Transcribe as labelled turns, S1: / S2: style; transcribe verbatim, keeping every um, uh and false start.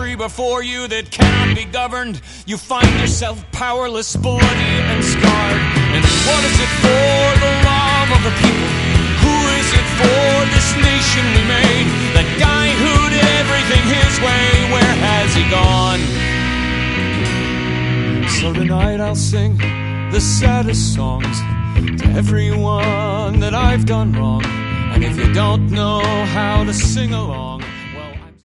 S1: country before you that cannot be governed, you find yourself powerless, bloody, and scarred. And what is it for? The love of the people. Who is it for? This nation we made. That guy who did everything his way, where has he gone? So tonight I'll sing the saddest songs to everyone that I've done wrong. And if you don't know how to sing along,